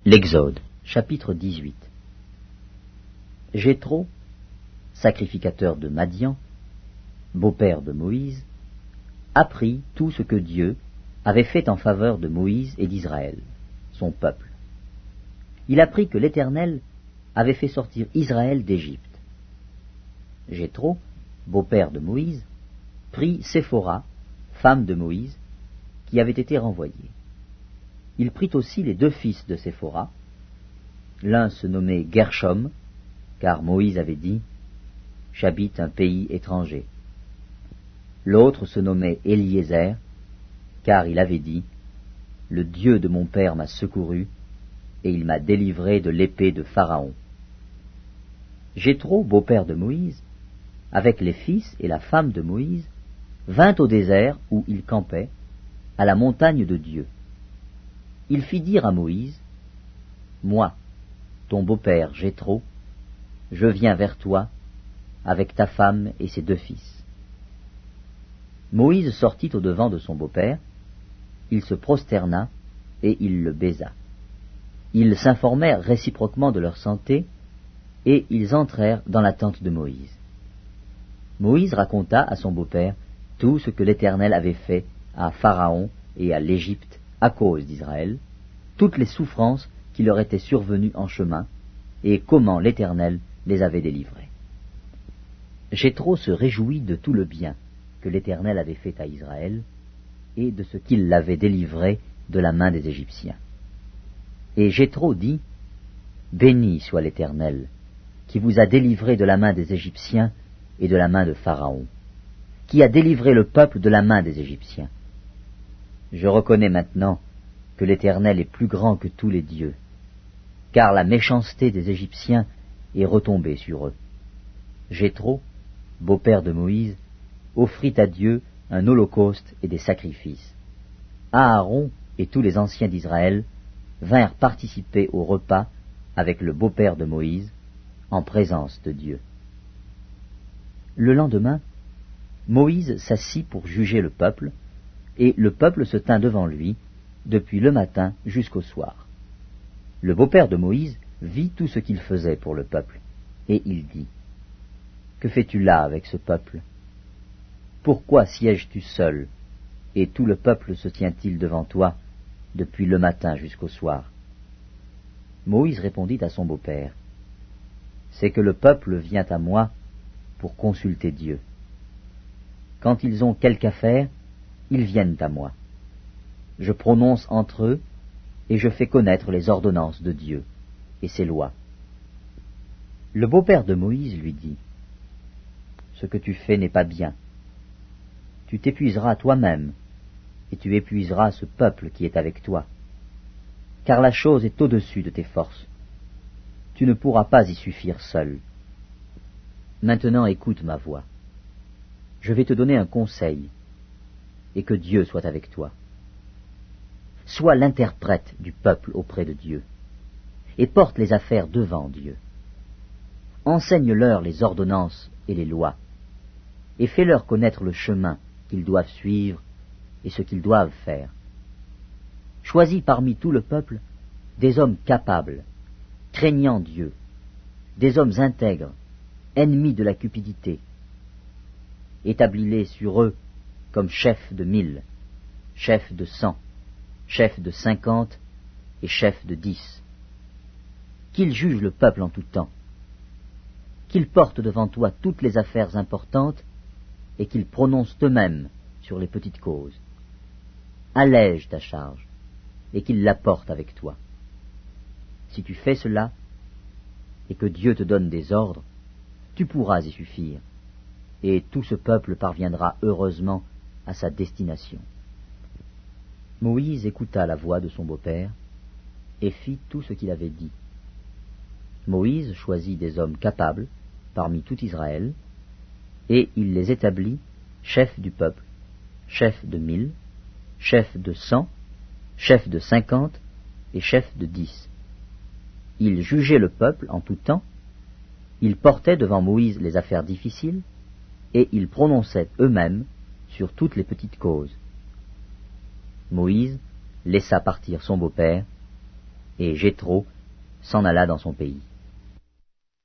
L'Exode, chapitre 18. Jéthro, sacrificateur de Madian, beau-père de Moïse, apprit tout ce que Dieu avait fait en faveur de Moïse et d'Israël, son peuple. Il apprit que l'Éternel avait fait sortir Israël d'Égypte. Jéthro, beau-père de Moïse, prit Séphora, femme de Moïse, qui avait été renvoyée. Il prit aussi les deux fils de Séphora. L'un se nommait Gershom, car Moïse avait dit « J'habite un pays étranger ». L'autre se nommait Éliézer, car il avait dit « Le Dieu de mon père m'a secouru, et il m'a délivré de l'épée de Pharaon ». Jéthro, beau-père de Moïse, avec les fils et la femme de Moïse, vint au désert où il campait, à la montagne de Dieu. Il fit dire à Moïse, « Moi, ton beau-père Jéthro, je viens vers toi, avec ta femme et ses deux fils. » Moïse sortit au-devant de son beau-père, il se prosterna et il le baisa. Ils s'informèrent réciproquement de leur santé, et ils entrèrent dans la tente de Moïse. Moïse raconta à son beau-père tout ce que l'Éternel avait fait à Pharaon et à l'Égypte à cause d'Israël, toutes les souffrances qui leur étaient survenues en chemin, et comment l'Éternel les avait délivrés. Jéthro se réjouit de tout le bien que l'Éternel avait fait à Israël, et de ce qu'il l'avait délivré de la main des Égyptiens. Et Jéthro dit, « Béni soit l'Éternel, qui vous a délivré de la main des Égyptiens et de la main de Pharaon, qui a délivré le peuple de la main des Égyptiens. Je reconnais maintenant que l'Éternel est plus grand que tous les dieux, car la méchanceté des Égyptiens est retombée sur eux. » Jéthro, beau-père de Moïse, offrit à Dieu un holocauste et des sacrifices. Aaron et tous les anciens d'Israël vinrent participer au repas avec le beau-père de Moïse, en présence de Dieu. Le lendemain, Moïse s'assit pour juger le peuple, et le peuple se tint devant lui, depuis le matin jusqu'au soir. Le beau-père de Moïse vit tout ce qu'il faisait pour le peuple, et il dit, « Que fais-tu là avec ce peuple? Pourquoi sièges-tu seul, et tout le peuple se tient-il devant toi, depuis le matin jusqu'au soir ?» Moïse répondit à son beau-père, « C'est que le peuple vient à moi pour consulter Dieu. Quand ils ont quelque affaire, ils viennent à moi. Je prononce entre eux, et je fais connaître les ordonnances de Dieu et ses lois. » Le beau-père de Moïse lui dit, « Ce que tu fais n'est pas bien. Tu t'épuiseras toi-même, et tu épuiseras ce peuple qui est avec toi, car la chose est au-dessus de tes forces. Tu ne pourras pas y suffire seul. Maintenant écoute ma voix. Je vais te donner un conseil, et que Dieu soit avec toi. Sois l'interprète du peuple auprès de Dieu, et porte les affaires devant Dieu. Enseigne-leur les ordonnances et les lois, et fais-leur connaître le chemin qu'ils doivent suivre et ce qu'ils doivent faire. Choisis parmi tout le peuple des hommes capables, craignant Dieu, des hommes intègres, ennemis de la cupidité. Établis-les sur eux comme chefs de 1000, chefs de 100, chefs de 50 et chefs de 10. Qu'ils jugent le peuple en tout temps, qu'ils portent devant toi toutes les affaires importantes et qu'ils prononcent eux-mêmes sur les petites causes. Allège ta charge et qu'ils la portent avec toi. Si tu fais cela et que Dieu te donne des ordres, tu pourras y suffire, et tout ce peuple parviendra heureusement à sa destination. » Moïse écouta la voix de son beau-père et fit tout ce qu'il avait dit. Moïse choisit des hommes capables parmi tout Israël, et il les établit chefs du peuple, chefs de 1000, chefs de 100, chefs de 50 et chefs de 10. Ils jugeaient le peuple en tout temps, ils portaient devant Moïse les affaires difficiles, et ils prononçaient eux-mêmes sur toutes les petites causes. Moïse laissa partir son beau-père, et Jéthro s'en alla dans son pays.